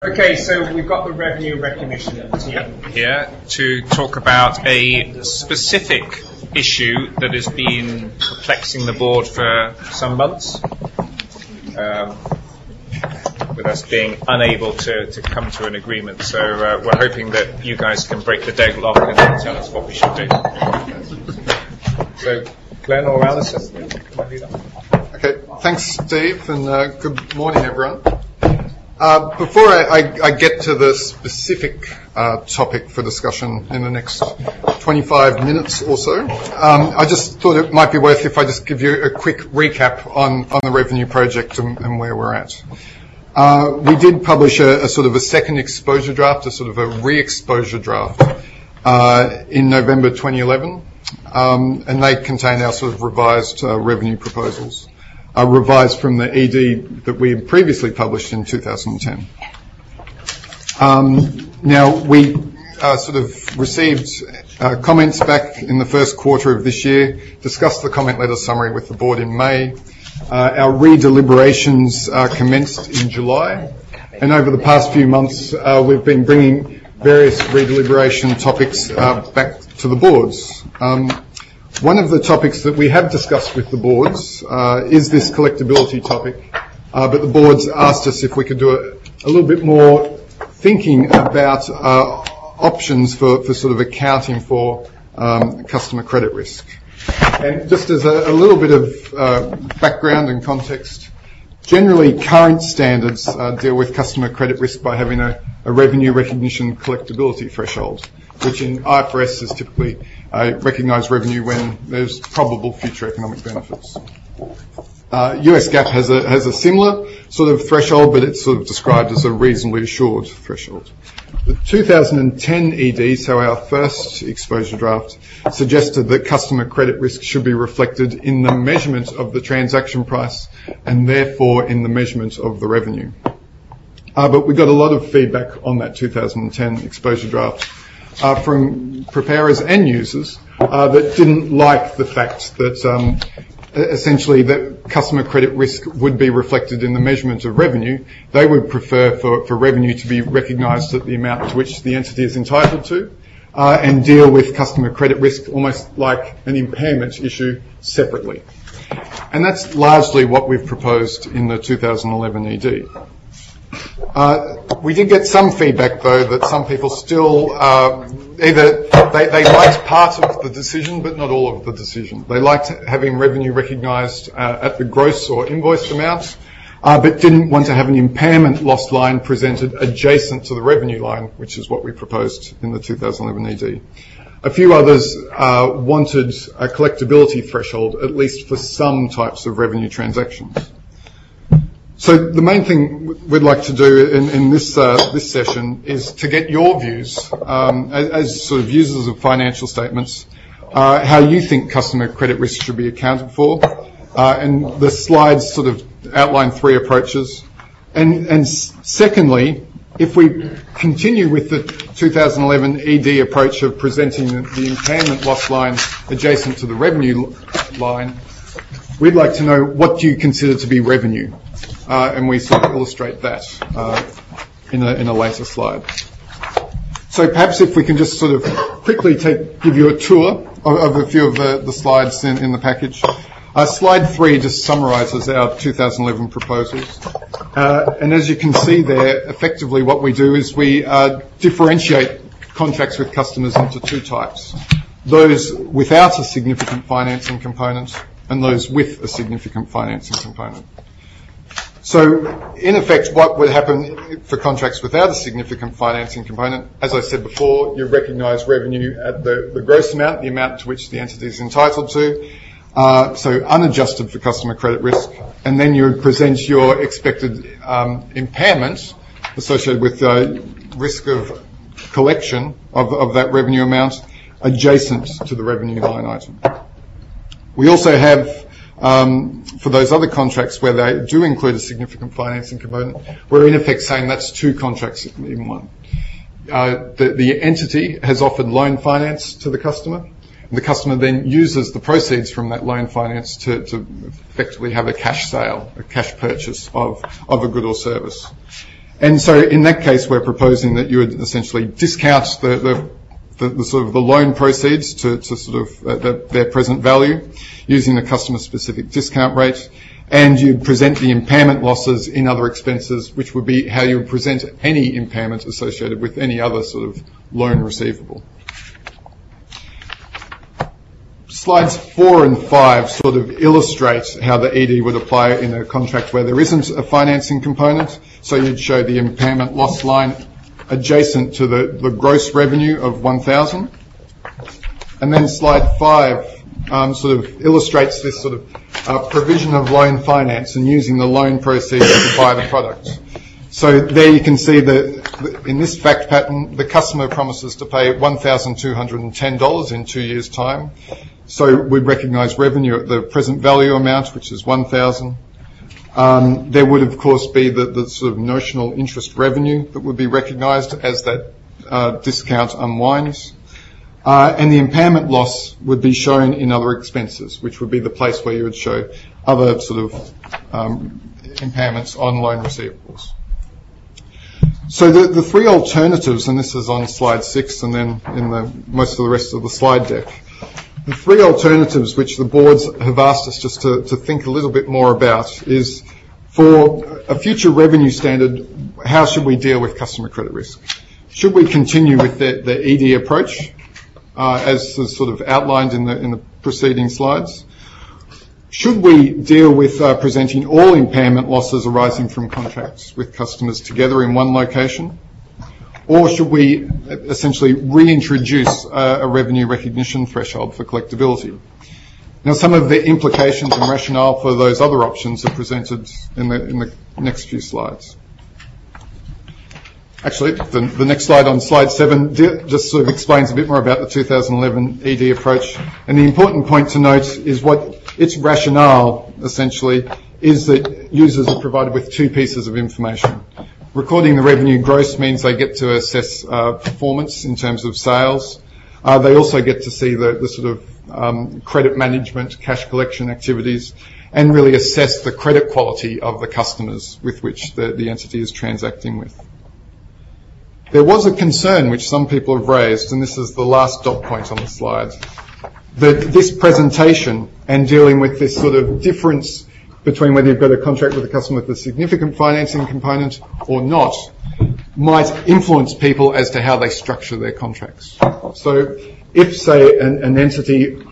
Okay, so we've got the revenue recognition team here to talk about a specific issue that has been perplexing the board for some months, with us being unable to come to an agreement. So we're hoping that you guys can break the deadlock and tell us what we should do. So, Glenn or Alison, can I do that? Okay, thanks, Steve, and good morning, everyone. Before I get to the specific topic for discussion in the next 25 minutes or so, I just thought it might be worth if I just give you a quick recap on the revenue project and where we're at. We did publish a sort of a second exposure draft, a sort of a re-exposure draft, in November 2011, and they contain our sort of revised revenue proposals. Revised from the ED that we had previously published in 2010. Now, we sort of received comments back in the first quarter of this year, discussed the comment letter summary with the board in May. Our re-deliberations commenced in July, and over the past few months, we've been bringing various re-deliberation topics back to the boards. One of the topics that we have discussed with the boards is this collectability topic, but the boards asked us if we could do a little bit more thinking about options for sort of accounting for customer credit risk. And just as a little bit of background and context, generally current standards deal with customer credit risk by having a revenue recognition collectability threshold, which in IFRS is typically recognise revenue when there's probable future economic benefits. US GAAP has a similar sort of threshold, but it's sort of described as a reasonably assured threshold. The 2010 ED, so our first exposure draft, suggested that customer credit risk should be reflected in the measurement of the transaction price and therefore in the measurement of the revenue. But we got a lot of feedback on that 2010 exposure draft from preparers and users that didn't like the fact that essentially that customer credit risk would be reflected in the measurement of revenue. They would prefer for revenue to be recognised at the amount to which the entity is entitled to and deal with customer credit risk almost like an impairment issue separately. And that's largely what we've proposed in the 2011 ED. We did get some feedback, though, that some people still either they liked part of the decision, but not all of the decision. They liked having revenue recognised at the gross or invoiced amount, but didn't want to have an impairment loss line presented adjacent to the revenue line, which is what we proposed in the 2011 ED. A few others wanted a collectability threshold, at least for some types of revenue transactions. So the main thing we'd like to do in this session is to get your views as sort of users of financial statements, how you think customer credit risk should be accounted for, and the slides sort of outline three approaches. And secondly, if we continue with the 2011 ED approach of presenting the impairment loss line adjacent to the revenue line, we'd like to know what do you consider to be revenue. And we sort of illustrate that in a later slide. So perhaps if we can just sort of quickly give you a tour of a few of the slides in the package. Slide 3 just summarises our 2011 proposals. And as you can see there, effectively what we do is we differentiate contracts with customers into two types. Those without a significant financing component and those with a significant financing component. So, in effect, what would happen for contracts without a significant financing component, as I said before, you recognise revenue at the gross amount, the amount to which the entity is entitled to, so unadjusted for customer credit risk, and then you would present your expected impairment associated with risk of collection of that revenue amount adjacent to the revenue line item. We also have for those other contracts where they do include a significant financing component, we're in effect saying that's two contracts in one. The entity has offered loan finance to the customer, and the customer then uses the proceeds from that loan finance to effectively have a cash sale, a cash purchase of a good or service. And so in that case, we're proposing that you would essentially discount the sort of the loan proceeds to sort of their present value using the customer-specific discount rate, and you'd present the impairment losses in other expenses, which would be how you would present any impairment associated with any other sort of loan receivable. Slides 4 and 5 sort of illustrate how the ED would apply in a contract where there isn't a financing component. So you'd show the impairment loss line adjacent to the gross revenue of 1,000. And then slide 5 sort of illustrates this sort of provision of loan finance and using the loan proceeds to buy the product. So there you can see that in this fact pattern, the customer promises to pay $1,210 in 2 years' time. So we'd recognise revenue at the present value amount, which is 1,000. There would, of course, be the sort of notional interest revenue that would be recognised as that discount unwinds. And the impairment loss would be shown in other expenses, which would be the place where you would show other sort of impairments on loan receivables. So the three alternatives, and this is on slide 6 and then in most of the rest of the slide deck, the three alternatives which the boards have asked us just to think a little bit more about is, for a future revenue standard, how should we deal with customer credit risk? Should we continue with the ED approach, as sort of outlined in the preceding slides? Should we deal with presenting all impairment losses arising from contracts with customers together in one location? Or should we essentially reintroduce a revenue recognition threshold for collectability? Now, some of the implications and rationale for those other options are presented in the next few slides. Actually, the next slide, on slide 7, just sort of explains a bit more about the 2011 ED approach. And the important point to note is what its rationale, essentially, is that users are provided with two pieces of information. Recording the revenue gross means they get to assess performance in terms of sales. They also get to see the sort of credit management, cash collection activities, and really assess the credit quality of the customers with which the entity is transacting with. There was a concern which some people have raised, and this is the last dot point on the slide, that this presentation and dealing with this sort of difference between whether you've got a contract with a customer with a significant financing component or not might influence people as to how they structure their contracts. So if, say, an entity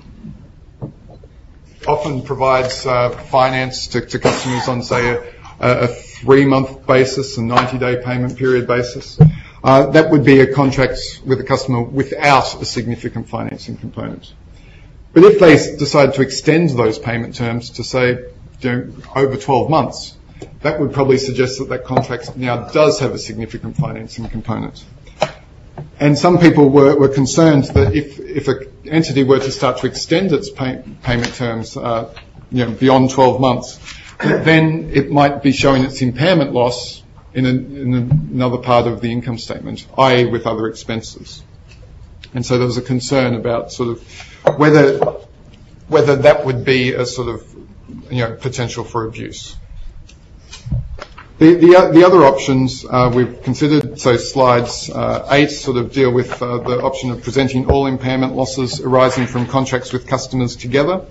often provides finance to customers on, say, a 3-month basis, a 90-day payment period basis, that would be a contract with a customer without a significant financing component. But if they decide to extend those payment terms to, say, over 12 months, that would probably suggest that contract now does have a significant financing component. And some people were concerned that if an entity were to start to extend its payment terms beyond 12 months, then it might be showing its impairment loss in another part of the income statement, i.e. with other expenses. And so there was a concern about sort of whether that would be a sort of potential for abuse. The other options we've considered, so slides 8 sort of deal with the option of presenting all impairment losses arising from contracts with customers together.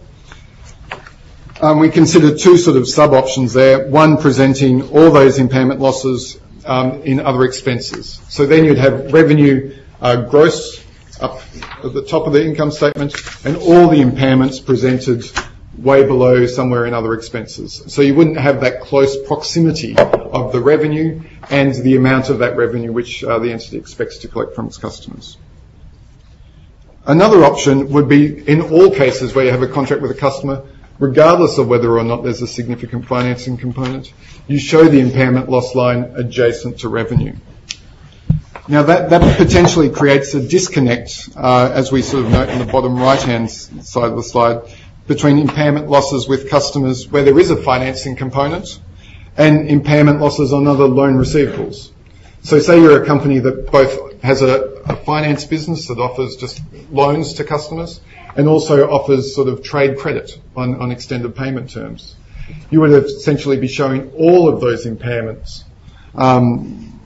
We considered two sort of sub-options there, one presenting all those impairment losses in other expenses. So then you'd have revenue gross up at the top of the income statement and all the impairments presented way below somewhere in other expenses. So you wouldn't have that close proximity of the revenue and the amount of that revenue which the entity expects to collect from its customers. Another option would be in all cases where you have a contract with a customer, regardless of whether or not there's a significant financing component, you show the impairment loss line adjacent to revenue. Now that potentially creates a disconnect, as we sort of note in the bottom right-hand side of the slide, between impairment losses with customers where there is a financing component and impairment losses on other loan receivables. So say you're a company that both has a finance business that offers just loans to customers and also offers sort of trade credit on extended payment terms. You would essentially be showing all of those impairments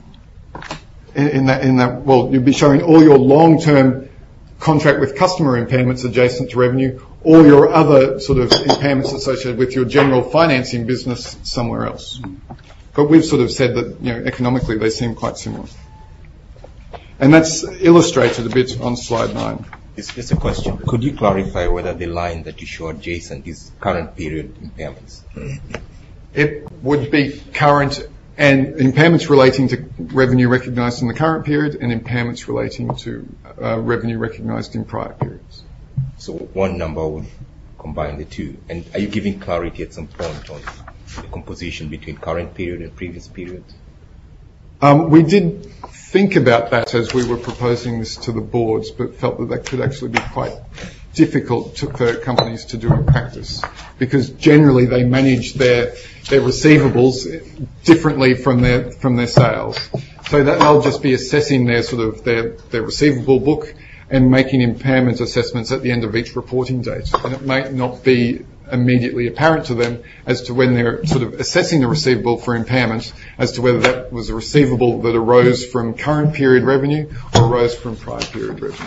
in that, well, you'd be showing all your long-term contract with customer impairments adjacent to revenue, or your other sort of impairments associated with your general financing business somewhere else. But we've sort of said that, economically they seem quite similar. And that's illustrated a bit on slide 9. It's just a question. Could you clarify whether the line that you show adjacent is current period impairments? It would be current and impairments relating to revenue recognised in the current period and impairments relating to revenue recognised in prior periods. So one number would combine the two. And are you giving clarity at some point on the composition between current period and previous period? We did think about that as we were proposing this to the boards, but felt that could actually be quite difficult for companies to do in practice, because generally they manage their receivables differently from their sales. So that they'll just be assessing their receivable book and making impairment assessments at the end of each reporting date. And it might not be immediately apparent to them as to when they're sort of assessing the receivable for impairment as to whether that was a receivable that arose from current period revenue or arose from prior period revenue.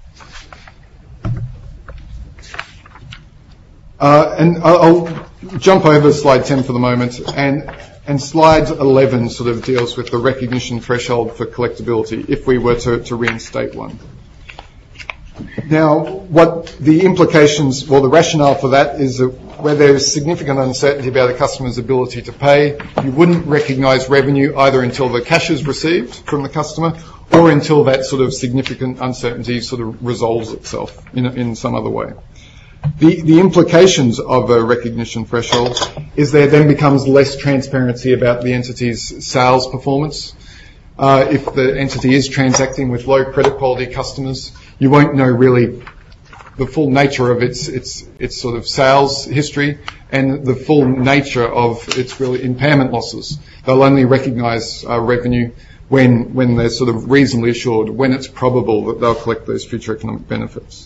And I'll jump over slide 10 for the moment, and slide 11 sort of deals with the recognition threshold for collectability if we were to reinstate one. Now, what the implications, well, the rationale for that is that where there is significant uncertainty about a customer's ability to pay, you wouldn't recognise revenue either until the cash is received from the customer or until that sort of significant uncertainty sort of resolves itself in some other way. The implications of a recognition threshold is there then becomes less transparency about the entity's sales performance. If the entity is transacting with low credit quality customers, you won't know really the full nature of its sort of sales history and the full nature of its really impairment losses. They'll only recognise revenue when they're sort of reasonably assured, when it's probable that they'll collect those future economic benefits.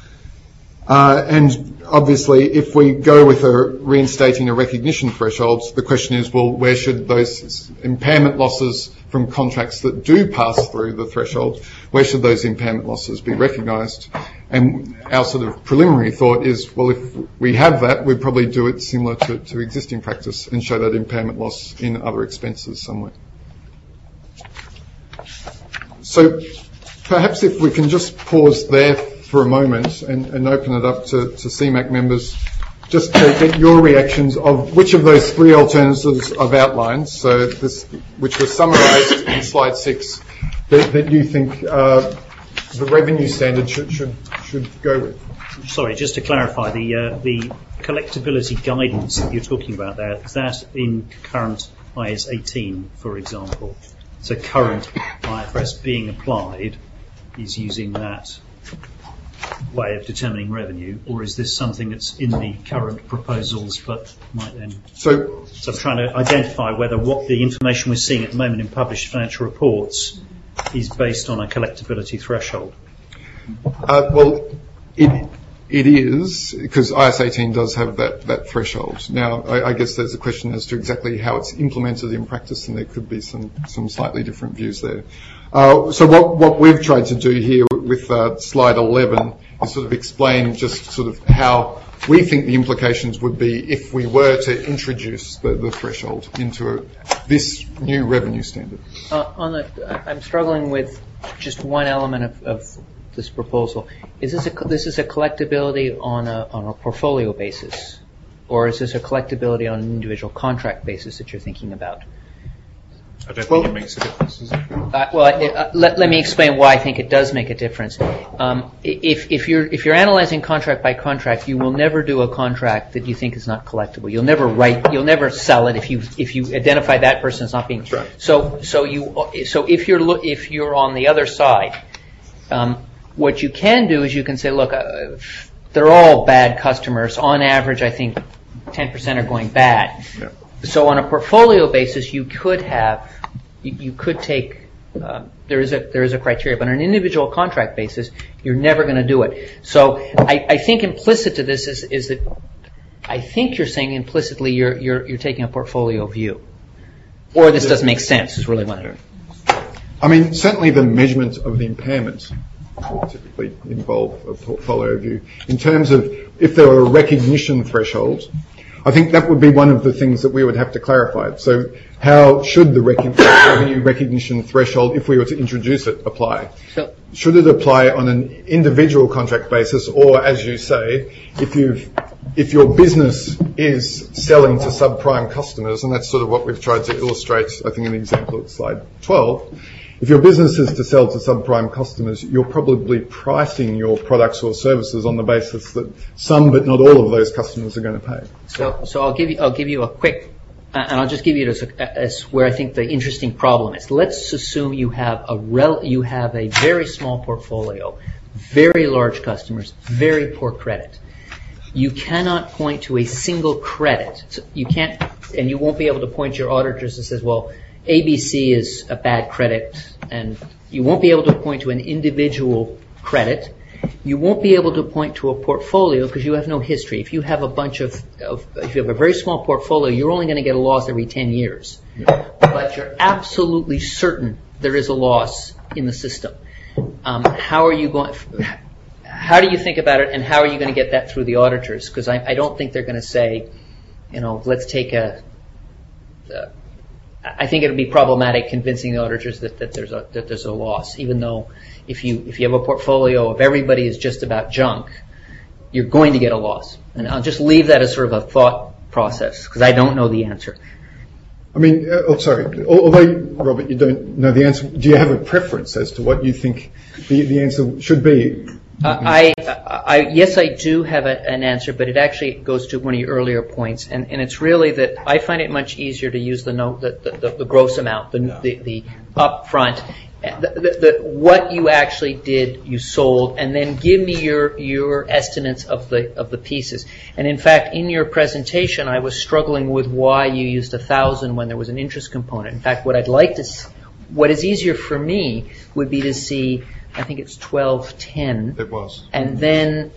And obviously, if we go with reinstating a recognition threshold, the question is, well, where should those impairment losses from contracts that do pass through the threshold, where should those impairment losses be recognised? And our sort of preliminary thought is, well, if we have that, we'd probably do it similar to existing practice and show that impairment loss in other expenses somewhere. So perhaps if we can just pause there for a moment and open it up to CMAC members, just to get your reactions of which of those three alternatives I've outlined, so which was summarised in slide 6, that you think the revenue standard should go with. Sorry, just to clarify, the collectability guidance that you're talking about there, is that in current IAS 18, for example? So current IFRS being applied is using that way of determining revenue, or is this something that's in the current proposals but might then... So I'm trying to identify whether what the information we're seeing at the moment in published financial reports is based on a collectability threshold. Well, it is, because IAS 18 does have that threshold. Now, I guess there's a question as to exactly how it's implemented in practice, and there could be some slightly different views there. So what we've tried to do here with slide 11 is sort of explain just sort of how we think the implications would be if we were to introduce the threshold into this new revenue standard. I'm struggling with just one element of this proposal. Is this a collectability on a portfolio basis, or is this a collectability on an individual contract basis that you're thinking about? I don't think it makes a difference, does it? Let me explain why I think it does make a difference. If you're analyzing contract by contract, you will never do a contract that you think is not collectible. You'll never sell it if you identify that person as not being. Right. So if you're on the other side, what you can do is you can say, look, they're all bad customers. On average, I think 10% are going bad. Yeah. So on a portfolio basis, you could take, there is a criteria, but on an individual contract basis, you're never going to do it. So I think implicit to this is that I think you're saying implicitly you're taking a portfolio view, or this doesn't make sense. Is really what I mean, certainly the measurement of the impairment would typically involve a portfolio view. In terms of if there were a recognition threshold, I think that would be one of the things that we would have to clarify. So how should the revenue recognition threshold, if we were to introduce it, apply? Should it apply on an individual contract basis, or, as you say, if your business is selling to subprime customers, and that's sort of what we've tried to illustrate, I think, in the example at slide 12, if your business is to sell to subprime customers, you're probably pricing your products or services on the basis that some but not all of those customers are going to pay. So I'll give you a quick, and I'll just give you it as where I think the interesting problem is. Let's assume you have a very small portfolio, very large customers, very poor credit. You cannot point to a single credit. So you can't, and you won't be able to point to your auditors that says, well, ABC is a bad credit, and you won't be able to point to an individual credit. You won't be able to point to a portfolio because you have no history. If you have a bunch if you have a very small portfolio, you're only going to get a loss every 10 years. Yeah. But you're absolutely certain there is a loss in the system. How do you think about it, and how are you going to get that through the auditors? Because I don't think they're going to say, let's take I think it would be problematic convincing the auditors that there's a loss, even though if you have a portfolio of everybody is just about junk, you're going to get a loss. And I'll just leave that as sort of a thought process, because I don't know the answer. I mean, sorry, although, Robert, you don't know the answer, do you have a preference as to what you think the answer should be? Yes, I do have an answer, but it actually goes to one of your earlier points, and it's really that I find it much easier to use the gross amount, the upfront, what you actually did, you sold, and then give me your estimates of the pieces. And in fact, in your presentation, I was struggling with why you used 1,000 when there was an interest component. In fact, what is easier for me would be to see, I think it's 1210. It was. And then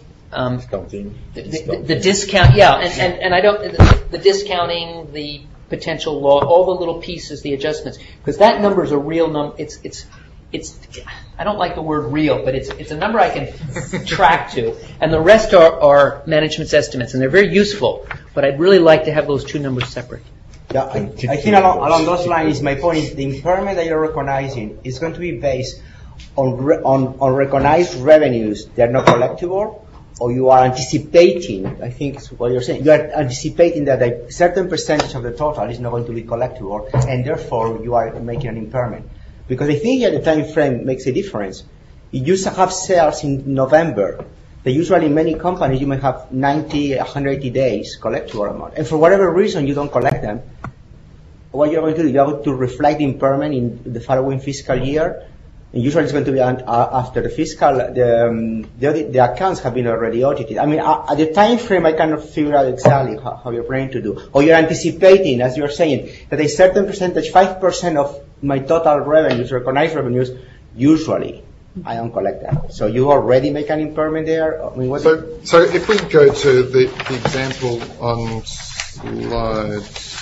the discount, yeah, and I don't, the discounting, the potential law, all the little pieces, the adjustments, because that number is a real number. It's I don't like the word real, but it's a number I can track to, and the rest are management's estimates, and they're very useful. But I'd really like to have those two numbers separate. Yeah, I think along those lines, my point is the impairment that you're recognizing is going to be based on recognized revenues that are not collectible, or you are anticipating, I think is what you're saying, you are anticipating that a certain percentage of the total is not going to be collectible, and therefore you are making an impairment. Because I think here the time frame makes a difference. You used to have sales in November. They usually, in many companies, you may have 90, 180 days collectible amount. And for whatever reason you don't collect them, what you're going to do, you're going to reflect the impairment in the following fiscal year. And usually it's going to be after the fiscal, the accounts have been already audited. I mean, at the time frame, I cannot figure out exactly how you're planning to do. Or you're anticipating, as you're saying, that a certain percentage, 5% of my total revenues, recognized revenues, usually I don't collect that. So you already make an impairment there? I mean, so if we go to the example on slide,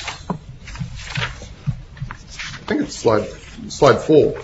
I think it's slide 4.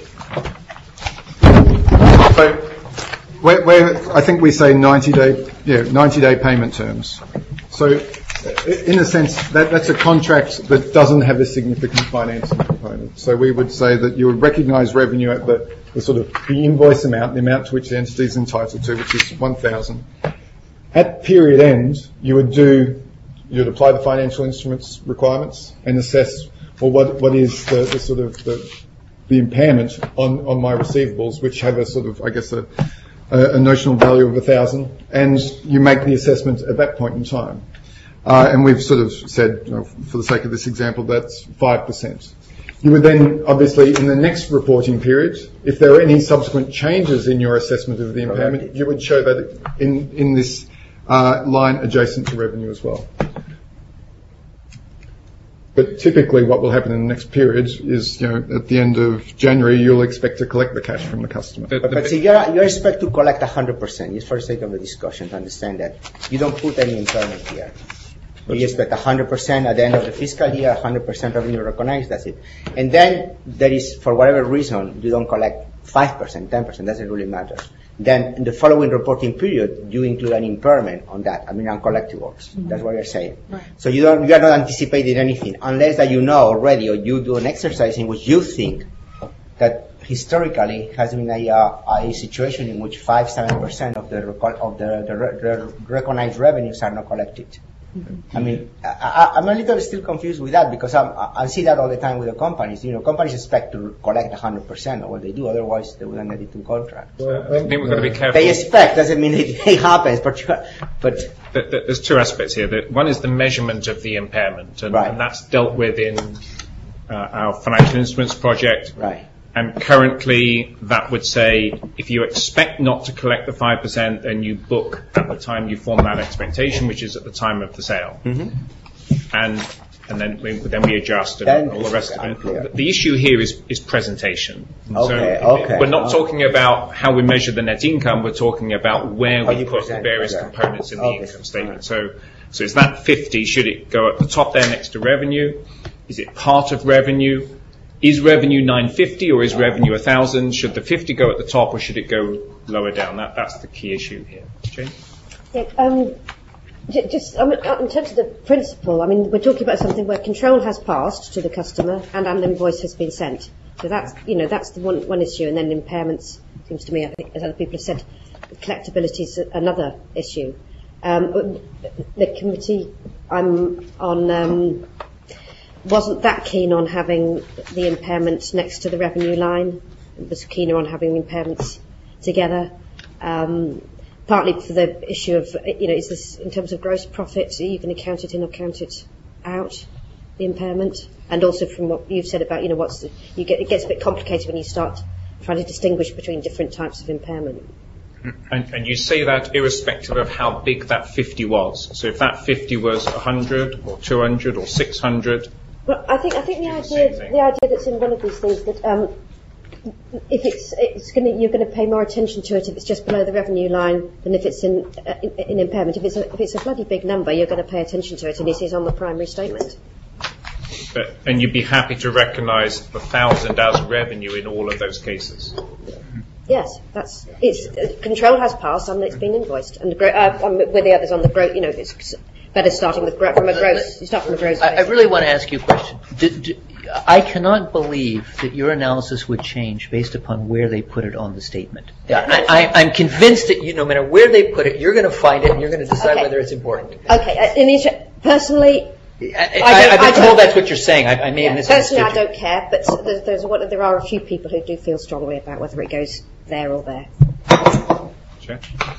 So where I think we say 90-day payment terms. So in a sense, that's a contract that doesn't have a significant financing component. So we would say that you would recognise revenue at the sort of the invoice amount, the amount to which the entity is entitled to, which is 1,000. At period end, you'd apply the financial instruments requirements and assess, well, what is the sort of the impairment on my receivables, which have a sort of, I guess, a notional value of 1,000, and you make the assessment at that point in time. And we've sort of said, for the sake of this example, that's 5%. You would then, obviously, in the next reporting period, if there are any subsequent changes in your assessment of the impairment, you would show that in this line adjacent to revenue as well. But typically what will happen in the next period is, at the end of January, you'll expect to collect the cash from the customer. But see, you expect to collect 100%, just for the sake of the discussion, to understand that. You don't put any impairment here. You expect 100% at the end of the fiscal year, 100% revenue recognized, that's it. And then there is, for whatever reason, you don't collect 5%, 10%, doesn't really matter. Then in the following reporting period, you include an impairment on that, on collectibles. That's what you're saying. Right. So you are not anticipating anything, unless that you know already, or you do an exercise in which you think that historically has been a situation in which 5-7% of the recognized revenues are not collected. I mean, I'm a little still confused with that, because I see that all the time with the companies. Companies expect to collect 100% of what they do, otherwise they wouldn't get into contracts. I think we've got to be careful. They expect, doesn't mean it happens, but There's two aspects here. One is the measurement of the impairment, and, Right. and that's dealt with in our financial instruments project. right. And currently, that would say if you expect not to collect the 5%, then you book at the time you form that expectation, which is at the time of the sale. And then we adjust and Then all the rest of unclear. it. The issue here is presentation. Okay. We're not talking about how we measure the net income. We're talking about where How we you put the present, various okay. components in the Okay. income statement. So is that 50? Should it go at the top there next to revenue? Is it part of revenue? Is revenue 950 or is revenue 1,000? Should the 50 go at the top or should it go lower down? That's the key issue here. Jane? Yeah, just in terms of the principle, I mean, we're talking about something where control has passed to the customer and an invoice has been sent. So that's the one issue, and then impairments seems to me, I think, as other people have said, collectability is another issue. The committee I'm on wasn't that keen on having the impairment next to the revenue line. It was keener on having the impairments together. Partly for the issue of, is this in terms of gross profit, are you going to count it in or count it out, the impairment? And also from what you've said about, it gets a bit complicated when you start trying to distinguish between different types of impairment. And you say that irrespective of how big that 50 was. So if that 50 was 100 or 200 or 600. Well, I think the idea that's in one of these things that if you're going to pay more attention to it if it's just below the revenue line than if it's in impairment. If it's a bloody big number, you're going to pay attention to it, and it is on the primary statement. And you'd be happy to recognise the 1,000 as revenue in all of those cases. Yes, control has passed and it's been invoiced, and with the others on the growth. It's better starting with from a gross. You start from a gross. I really want to ask you a question. I cannot believe that your analysis would change based upon where they put it on the statement. I'm convinced that no matter where they put it, you're going to find it and you're going to decide whether it's important. Okay, personally, I've been told that's what you're saying. I may have misunderstood. Personally, I don't care, but there are a few people who do feel strongly about whether it goes there or there. Sure.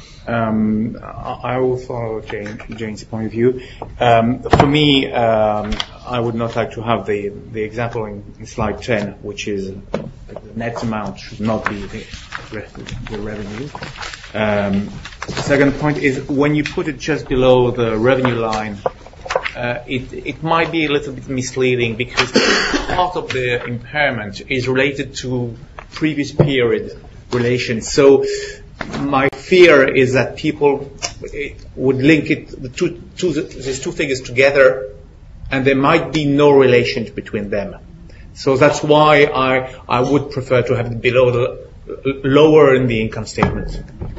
I will follow Jane's point of view. For me, I would not like to have the example in slide 10, which is the net amount should not be the revenue. Second point is when you put it just below the revenue line, it might be a little bit misleading because part of the impairment is related to previous period relations. So my fear is that people would link these two figures together, and there might be no relation between them. So that's why I would prefer to have it lower in the income statement.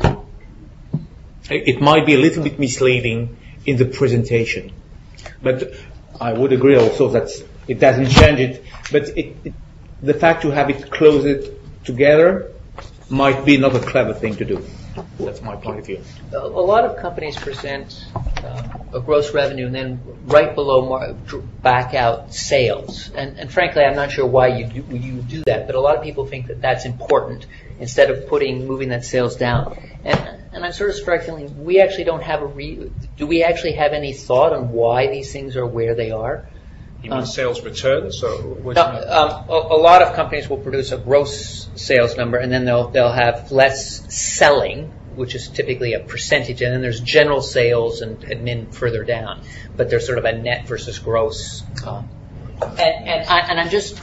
It might be a little bit misleading in the presentation, but I would agree also that it doesn't change it. But the fact to have it closed together might be not a clever thing to do. That's my point of view. A lot of companies present a gross revenue and then right below back out sales. And frankly, I'm not sure why you do that, but a lot of people think that that's important instead of moving that sales down. And I'm sort of struggling. We actually don't have do we actually have any thought on why these things are where they are? You mean sales returns? A lot of companies will produce a gross sales number, and then they'll have less selling, which is typically a percentage, and then there's general sales and admin further down. But there's sort of a net versus gross. And I'm just,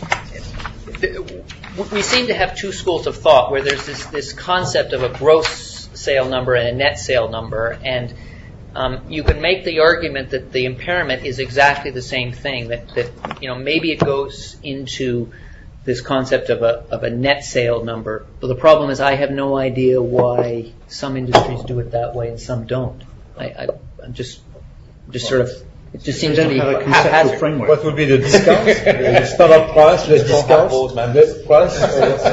we seem to have two schools of thought where there's this concept of a gross sale number and a net sale number, and you can make the argument that the impairment is exactly the same thing, that maybe it goes into this concept of a net sale number. But the problem is I have no idea why some industries do it that way and some don't. I'm just sort of, it just seems to be haphazard. Framework. What would be the discount? The standard price, less discounts, less price?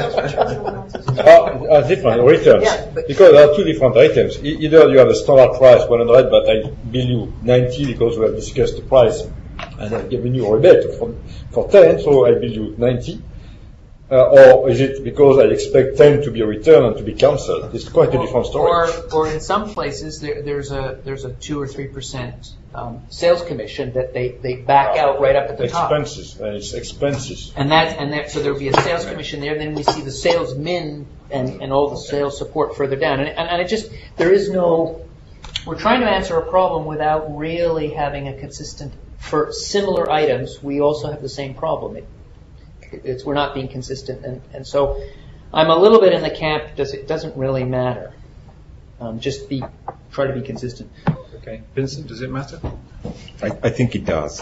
Different returns. Because there are two different items. Either you have a standard price, 100, but I bill you 90 because we have discussed the price, and I've given you a rebate for 10, so I bill you 90. Or is it because I expect 10 to be returned and to be cancelled? It's quite a different story. Or in some places there's a 2 or 3% sales commission that they back out right up at the top. Expenses, it's expenses. And so there will be a sales commission there. Then we see the sales min and all the sales support further down. And it just, there is no. We're trying to answer a problem without really having a consistent. For similar items, we also have the same problem. We're not being consistent, and so I'm a little bit in the camp. It doesn't really matter. Try to be consistent. Okay, Vincent, does it matter? I think it does.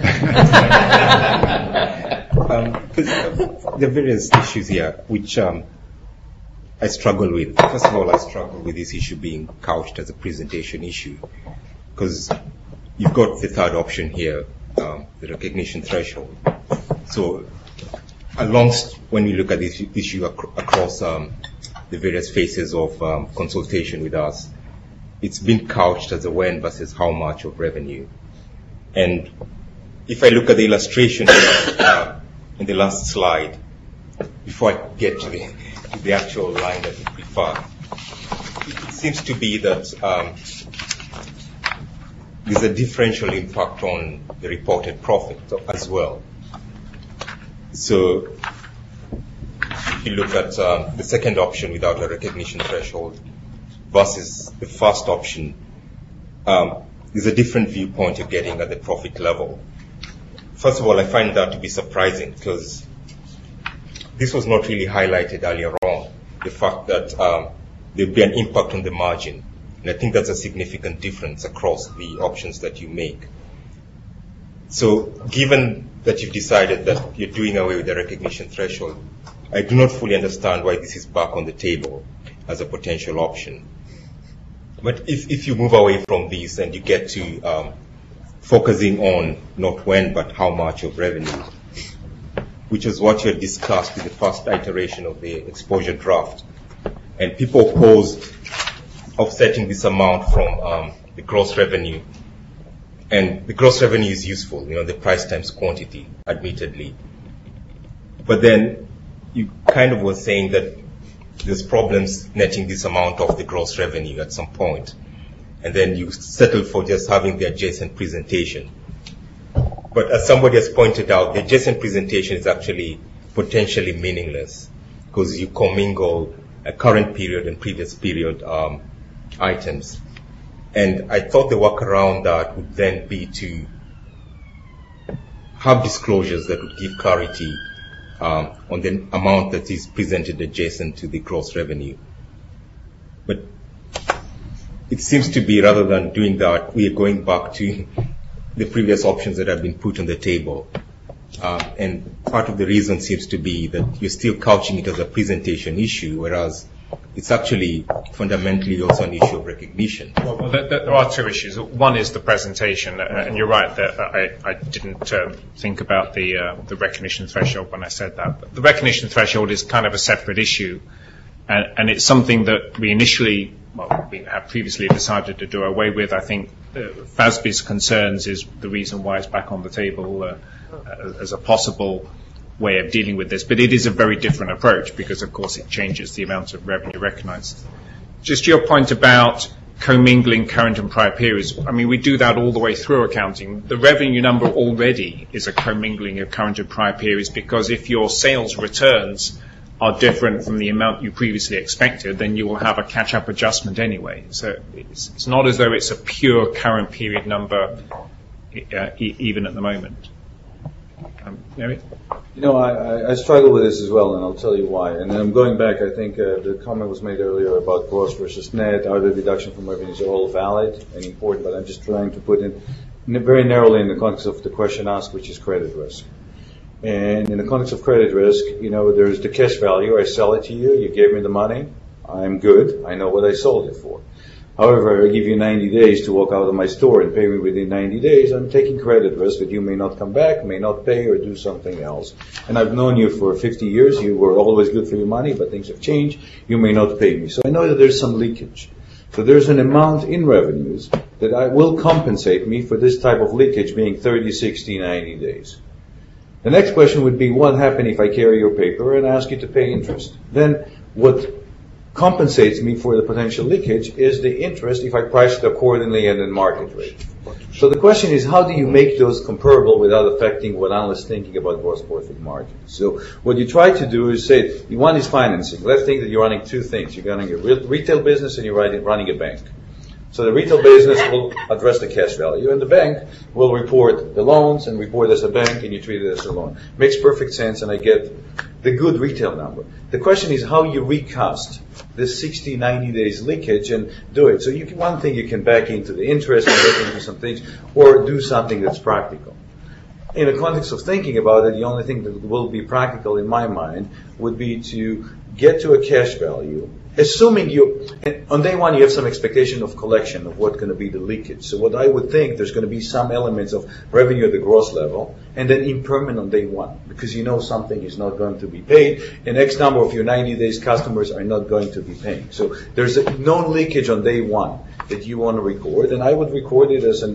There are various issues here which I struggle with. First of all, I struggle with this issue being couched as a presentation issue, because you've got the third option here, the recognition threshold. So, when we look at this issue across the various phases of consultation with us, it's been couched as a when versus how much of revenue. And if I look at the illustration in the last slide, before I get to the actual line that we prefer, it seems to be that there's a differential impact on the reported profit as well. So if you look at the second option without a recognition threshold versus the first option, there's a different viewpoint you're getting at the profit level. First of all, I find that to be surprising because this was not really highlighted earlier on, the fact that there'd be an impact on the margin. And I think that's a significant difference across the options that you make. So given that you've decided that you're doing away with the recognition threshold, I do not fully understand why this is back on the table as a potential option. But if you move away from these and you get to focusing on not when but how much of revenue, which is what you had discussed in the first iteration of the exposure draft, and people opposed offsetting this amount from the gross revenue. And the gross revenue is useful, the price times quantity, admittedly. But then you kind of were saying that there's problems netting this amount of the gross revenue at some point. And then you settle for just having the adjacent presentation. But as somebody has pointed out, the adjacent presentation is actually potentially meaningless because you commingle a current period and previous period items. And I thought the workaround that would then be to have disclosures that would give clarity on the amount that is presented adjacent to the gross revenue. But it seems to be, rather than doing that, we are going back to the previous options that have been put on the table. And part of the reason seems to be that you're still couching it as a presentation issue, whereas it's actually fundamentally also an issue of recognition. Well, there are two issues. One is the presentation, and you're right that I didn't think about the recognition threshold when I said that. But the recognition threshold is kind of a separate issue, and it's something that we have previously decided to do away with. I think FASB's concerns is the reason why it's back on the table as a possible way of dealing with this, but it is a very different approach because, of course, it changes the amount of revenue recognized. Just your point about commingling current and prior periods, I mean, we do that all the way through accounting. The revenue number already is a commingling of current and prior periods because if your sales returns are different from the amount you previously expected, then you will have a catch-up adjustment anyway. So it's not as though it's a pure current period number even at the moment. Mary? You know, I struggle with this as well, and I'll tell you why. And I'm going back, I think the comment was made earlier about gross versus net, are the deduction from revenues are all valid and important, but I'm just trying to put it very narrowly in the context of the question asked, which is credit risk. And in the context of credit risk, you know, there's the cash value. I sell it to you, you gave me the money, I'm good, I know what I sold it for. However, I give you 90 days to walk out of my store and pay me within 90 days. I'm taking credit risk that you may not come back, may not pay, or do something else. And I've known you for 50 years. You were always good for your money, but things have changed. You may not pay me. So I know that there's some leakage. So there's an amount in revenues that will compensate me for this type of leakage being 30, 60, 90 days. The next question would be, what happens if I carry your paper and ask you to pay interest? Then what compensates me for the potential leakage is the interest if I price it accordingly and in market rate. So the question is, how do you make those comparable without affecting what analysts thinking about gross profit margin? So what you try to do is say, one is financing. Let's think that you're running two things. You're running a retail business and you're running a bank. So the retail business will address the cash value, and the bank will report the loans and report as a bank, and you treat it as a loan. Makes perfect sense, and I get the good retail number. The question is how you recast this 60, 90 days leakage and do it. So one thing you can back into the interest and back into some things, or do something that's practical. In the context of thinking about it, the only thing that will be practical in my mind would be to get to a cash value, assuming on day one you have some expectation of collection of what's going to be the leakage. So what I would think, there's going to be some elements of revenue at the gross level, and then impairment on day one, because you know something is not going to be paid, and X number of your 90 days customers are not going to be paying. So there's a known leakage on day one that you want to record, and I would record it as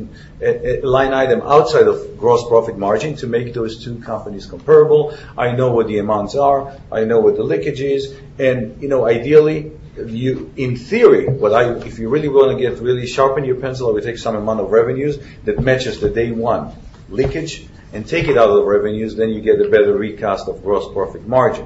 a line item outside of gross profit margin to make those two companies comparable. I know what the amounts are, I know what the leakage is, and ideally, in theory, if you really want to really sharpen your pencil, I would take some amount of revenues that matches the day one leakage and take it out of the revenues, then you get a better recast of gross profit margin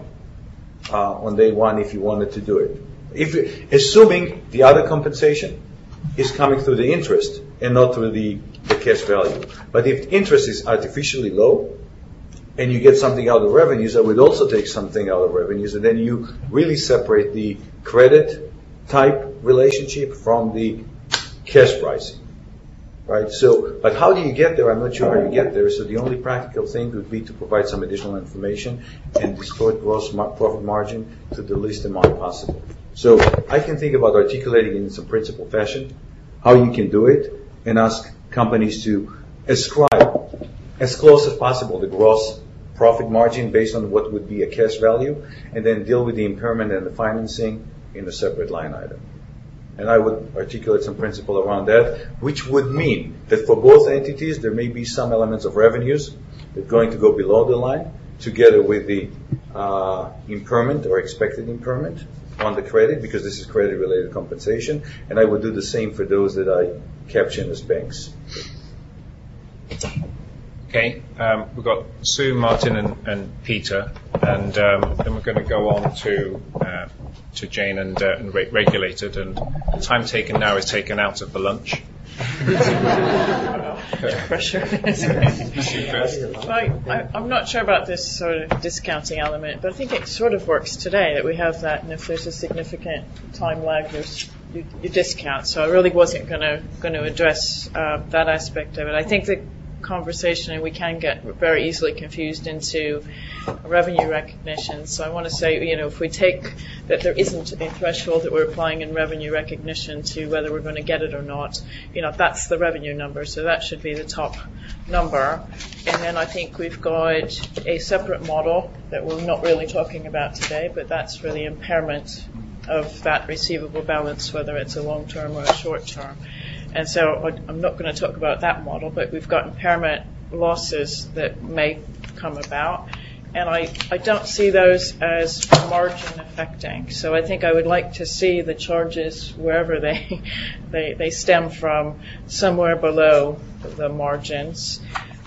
on day one if you wanted to do it. Assuming the other compensation is coming through the interest and not through the cash value. But if interest is artificially low and you get something out of revenues, I would also take something out of revenues, and then you really separate the credit type relationship from the cash pricing. Right? So, but how do you get there? I'm not sure how you get there. So the only practical thing would be to provide some additional information and distort gross profit margin to the least amount possible. So I can think about articulating in some principled fashion how you can do it and ask companies to ascribe as close as possible the gross profit margin based on what would be a cash value, and then deal with the impairment and the financing in a separate line item. And I would articulate some principle around that, which would mean that for both entities there may be some elements of revenues that are going to go below the line, together with the impairment or expected impairment on the credit, because this is credit-related compensation, and I would do the same for those that I caption as banks. Okay, we've got Sue, Martin, and Peter, and then we're going to go on to Jane and regulated, and the time taken now is taken out of the lunch. Pressure. I'm not sure about this sort of discounting element, but I think it sort of works today that we have that, and if there's a significant time lag, you discount. So I really wasn't going to address that aspect of it. I think the conversation, and we can get very easily confused into revenue recognition. So I want to say, if we take that there isn't a threshold that we're applying in revenue recognition to whether we're going to get it or not, that's the revenue number. So that should be the top number. And then I think we've got a separate model that we're not really talking about today, but that's for the impairment of that receivable balance, whether it's a long term or a short term. And so I'm not going to talk about that model, but we've got impairment losses that may come about. And I don't see those as margin affecting. So I think I would like to see the charges, wherever they stem from, somewhere below the margins.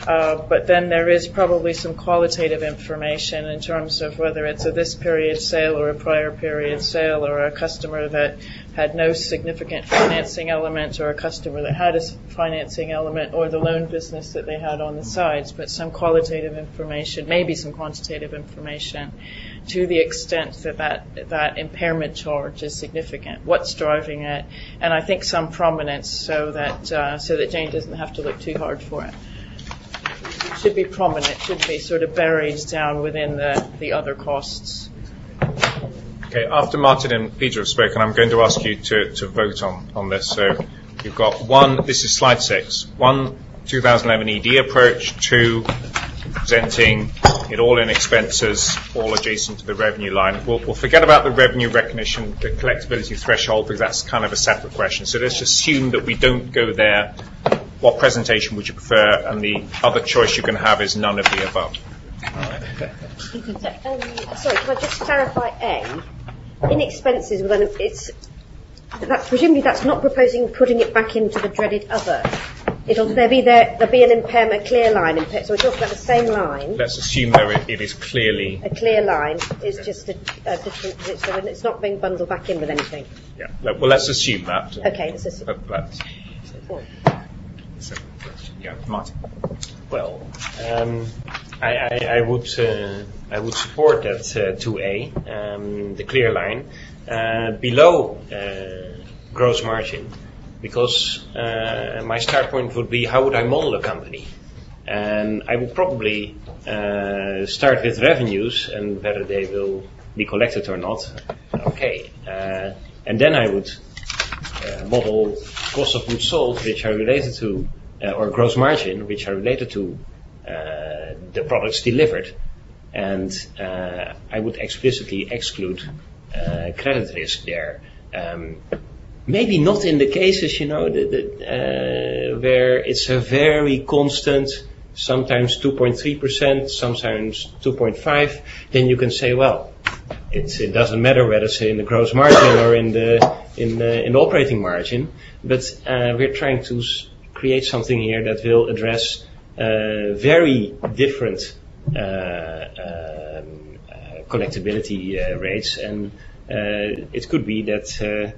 But then there is probably some qualitative information in terms of whether it's a this period sale or a prior period sale, or a customer that had no significant financing element, or a customer that had a financing element, or the loan business that they had on the sides. But some qualitative information, maybe some quantitative information, to the extent that impairment charge is significant. What's driving it? And I think some prominence, so that Jane doesn't have to look too hard for it. It should be prominent, should be sort of buried down within the other costs. Okay, after Martin and Peter have spoken, I'm going to ask you to vote on this. So you've got one, this is slide 6, 1 2011 ED approach, 2 presenting it all in expenses, all adjacent to the revenue line. We'll forget about the revenue recognition, the collectability threshold, because that's kind of a separate question. So let's just assume that we don't go there. What presentation would you prefer? And the other choice you can have is none of the above. Sorry, can I just clarify A? In expenses, well, then presumably that's not proposing putting it back into the dreaded other. There'll be an impairment, clear line. So we're talking about the same line. Let's assume it is clearly a clear line. It's just a different. So it's not being bundled back in with anything. Yeah. Well, let's assume that. Okay. Let's assume. Yeah, Martin. Well, I would support that 2A, the clear line below gross margin, because my start point would be, how would I model a company? And I would probably start with revenues and whether they will be collected or not. Okay, and then I would model cost of goods sold, which are related to, or gross margin, which are related to the products delivered. And I would explicitly exclude credit risk there. Maybe not in the cases, where it's a very constant, sometimes 2.3%, sometimes 2.5%. Then you can say, well, it doesn't matter whether it's in the gross margin or in the operating margin. But we're trying to create something here that will address very different collectability rates, and it could be that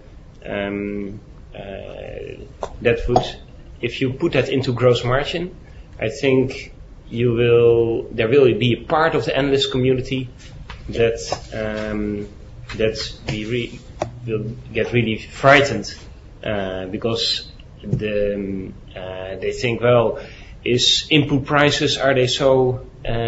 that would, if you put that into gross margin, I think there will be a part of the analyst community that will get really frightened because they think, well, is input prices, are they so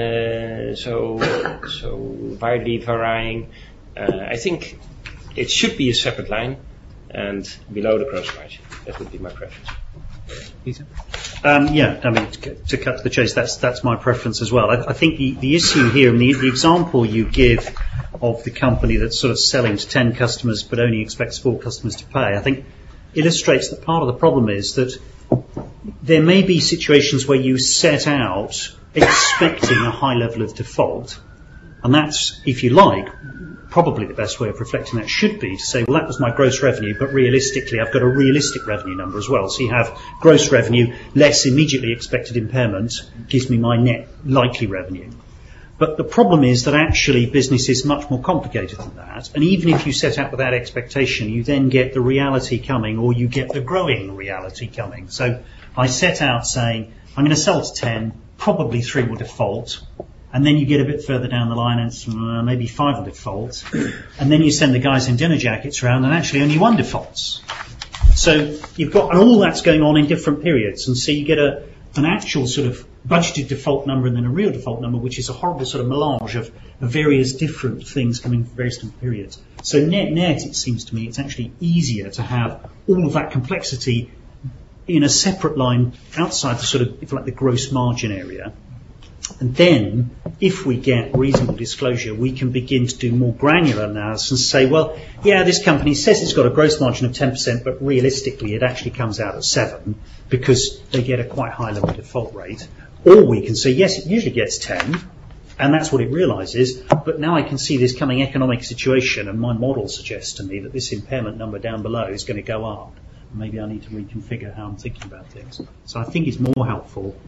widely varying? I think it should be a separate line and below the gross margin. That would be my preference. Peter? To cut to the chase, that's my preference as well. I think the issue here, and the example you give of the company that's sort of selling to 10 customers but only expects 4 customers to pay, I think illustrates that part of the problem is that there may be situations where you set out expecting a high level of default, and that's, if you like, probably the best way of reflecting that should be to say, well, that was my gross revenue, but realistically I've got a realistic revenue number as well. So you have gross revenue less immediately expected impairment gives me my net likely revenue. But the problem is that actually business is much more complicated than that. And even if you set out with that expectation, you then get the reality coming, or you get the growing reality coming. So I set out saying, I'm going to sell to 10, probably 3 will default. And then you get a bit further down the line and it's maybe 5 will default. And then you send the guys in dinner jackets around and actually only 1 defaults. So you've got, and all that's going on in different periods. And so you get an actual sort of budgeted default number and then a real default number, which is a horrible sort of melange of various different things coming from various different periods. So net, it seems to me, it's actually easier to have all of that complexity in a separate line outside the sort of, if you like, the gross margin area. And then, if we get reasonable disclosure, we can begin to do more granular analysis and say, well, yeah, this company says it's got a gross margin of 10%, but realistically it actually comes out at 7 because they get a quite high level default rate. Or we can say, yes, it usually gets 10, and that's what it realizes, but now I can see this coming economic situation, and my model suggests to me that this impairment number down below is going to go up. Maybe I need to reconfigure how I'm thinking about things. So I think it's more helpful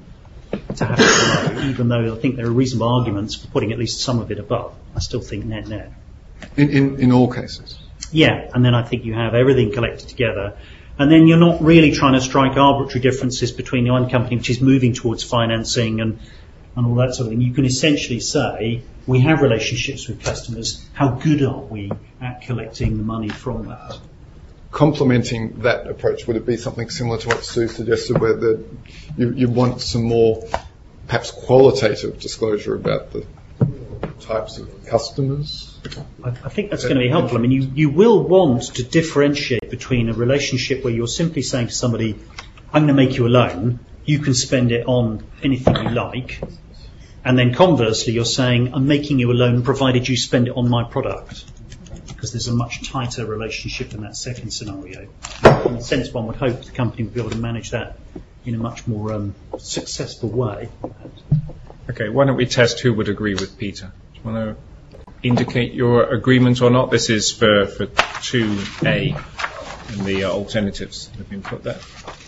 to have it below, even though I think there are reasonable arguments for putting at least some of it above. I still think net. In all cases. Yeah, and then I think you have everything collected together. And then you're not really trying to strike arbitrary differences between the one company which is moving towards financing and all that sort of thing. You can essentially say, we have relationships with customers. How good are we at collecting the money from that? Complementing that approach, would it be something similar to what Sue suggested, where you want some more, perhaps qualitative disclosure about the types of customers? I think that's going to be helpful. I mean, you will want to differentiate between a relationship where you're simply saying to somebody, I'm going to make you a loan, you can spend it on anything you like, and then conversely you're saying, I'm making you a loan provided you spend it on my product, because there's a much tighter relationship in that second scenario. In a sense, one would hope the company would be able to manage that in a much more successful way. Okay, why don't we test who would agree with Peter? Do you want to indicate your agreement or not? This is for 2A, and the alternatives have been put there.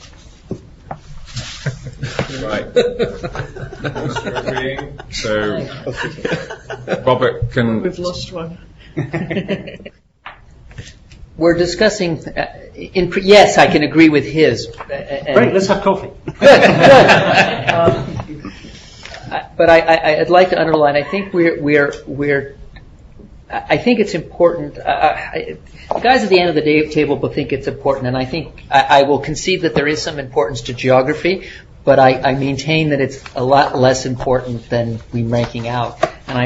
Right. You're agreeing. So, Robert can... We've lost one. We're discussing, yes, I can agree with his. Great, let's have coffee. Good. But I'd like to underline, I think I think it's important. The guys at the end of the table will think it's important, and I think I will concede that there is some importance to geography, but I maintain that it's a lot less important than we're making out. And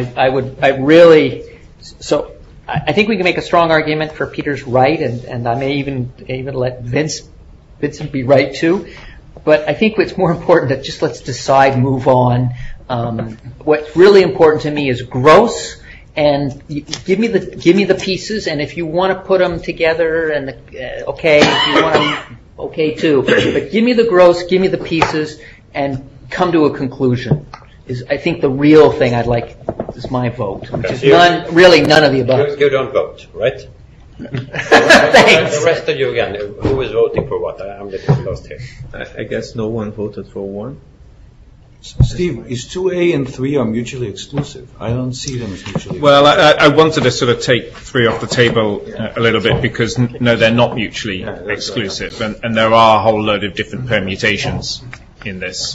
I think we can make a strong argument for Peter's right, and I may even let Vincent be right too. But I think what's more important that just let's decide, move on. What's really important to me is gross. And give me the pieces, and if you want to put them together, and okay, if you want them, okay too. But give me the gross, give me the pieces, and come to a conclusion. Is I think the real thing I'd like is my vote, which is none of the above. You don't vote, right? Thanks. The rest of you again, who is voting for what? I'm a little lost here. I guess no one voted for one. Steve, is 2A and 3 are mutually exclusive? I don't see them as mutually exclusive. Well, I wanted to sort of take 3 off the table a little bit because, no, they're not mutually exclusive. And there are a whole load of different permutations in this.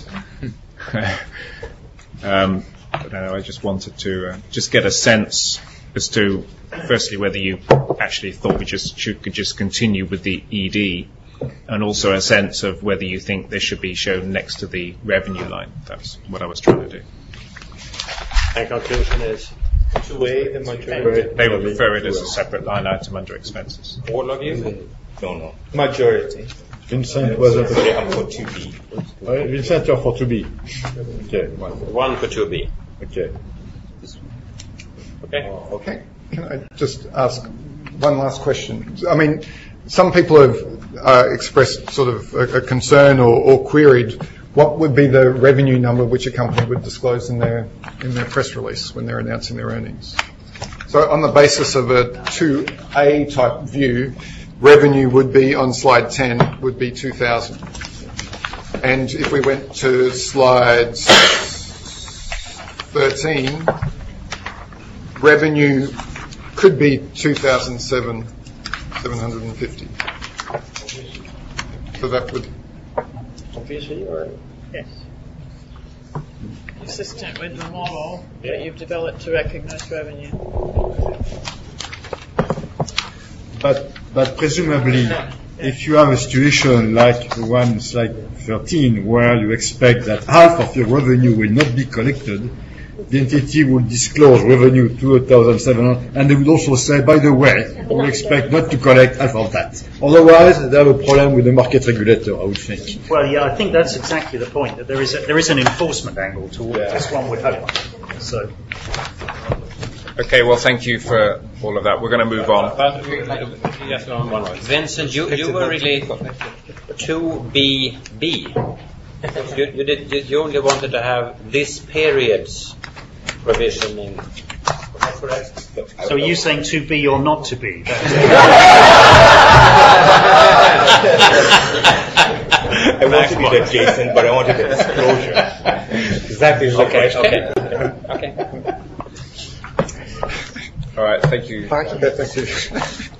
I just wanted to just get a sense as to, firstly, whether you actually thought we could just continue with the ED, and also a sense of whether you think this should be shown next to the revenue line. That's what I was trying to do. And conclusion is 2A, the majority. They would prefer it as a separate line item under expenses. All of you? No. Majority. Vincent was I'm for 2B. Vincent, you're for 2B. Okay. One for 2B. Okay. Okay. Can I just ask one last question? I mean, some people have expressed sort of a concern or queried what would be the revenue number which a company would disclose in their press release when they're announcing their earnings. So on the basis of a 2A type view, revenue would be, on slide 10, would be 2,000. And if we went to slide 13, revenue could be 2,750. So that would... Obviously, or? Yes. Consistent with the model that you've developed to recognize revenue. But presumably, if you have a situation like the one slide 13, where you expect that half of your revenue will not be collected, the entity will disclose revenue 2,700, and they will also say, by the way, we expect not to collect half of that. Otherwise, they have a problem with the market regulator, I would think. Well, yeah, I think that's exactly the point, that there is an enforcement angle to all this, one would hope. So. Okay, well, thank you for all of that. We're going to move on. Yes, one more. Vincent, you were really 2BB. You only wanted to have this period's provisioning. Correct? So are you saying to be or not to be? I wanted it adjacent, but I wanted the disclosure. that is the case. Okay. Okay. All right, thank you. Thank you.